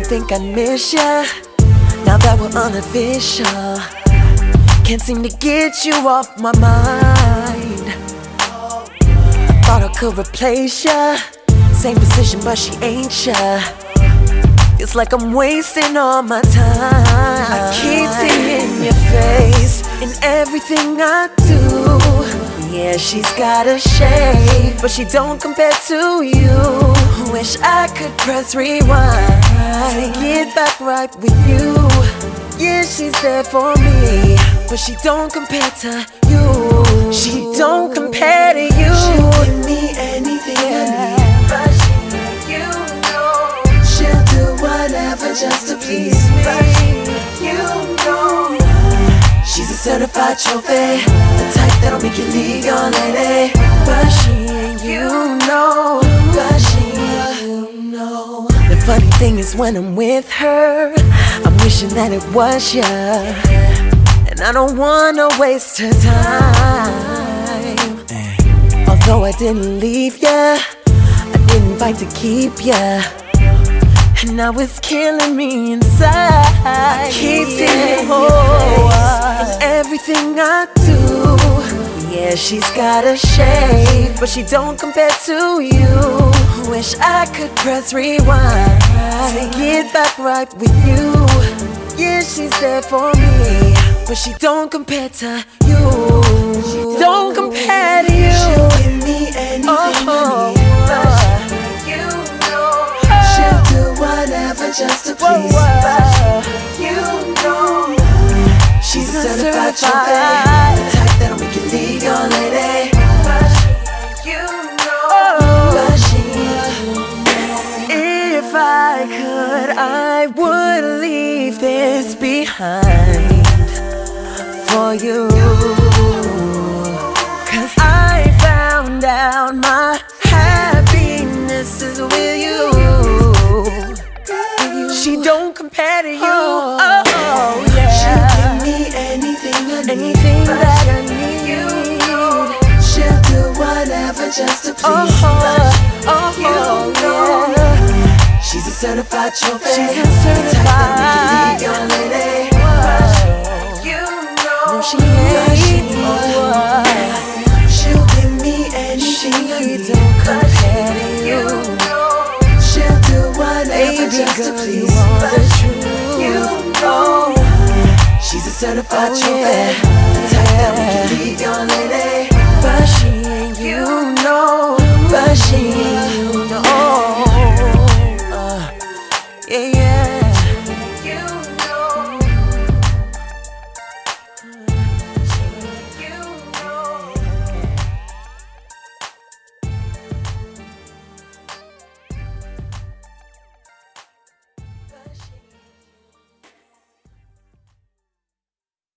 think I miss ya. Now that we're unofficial, can't seem to get you off my mind. I thought I could replace ya, same position but she ain't ya. It's like I'm wasting all my time. I keep seeing your face in everything I do. Yeah, she's got a shape, but she don't compare to you. Wish I could press rewind to get back right with you. Yeah, she's there for me, but she don't compare to you. She don't compare to you. She'll give me anything I need, but you know she'll do whatever just to please me. But you know she's a certified trophy, the type that'll make you leave your lady. But she ain't you know. But she ain't you know. The funny thing is when I'm with her, I'm wishing that it was ya. And I don't wanna waste her time. Although I didn't leave ya, I didn't fight to keep ya. And now it's killing me inside. I keep seeing your face in everything I do. Yeah, she's got a shape, but she don't compare to you. Wish I could press rewind to get back right with you. Yeah, she's there for me, but she don't compare to you. Don't compare to you. She'll give me anything I need, but you know she'll do whatever just to please. But you know she's a certified trophy, the type that'll make you leave your lady. But you know, but she If I could, I would leave this behind for you. 'Cause I found out my happiness is with you. She don't compare to you. Oh yeah. she'll give me anything I need, Anything but that I need. you know she'll do whatever just to please. Oh yeah. She's a certified trophy. She's a the type certified. that make you leave your lady. But you know, No, she ain't one. she'll give me anything I She need. don't But compare to you you. know she'll do whatever Baby just to girl, please. you are But the truth. you know she's a certified Oh, trophy. yeah. The type that make you leave your lady. But she ain't you know. But she ain't you know. Yeah, yeah.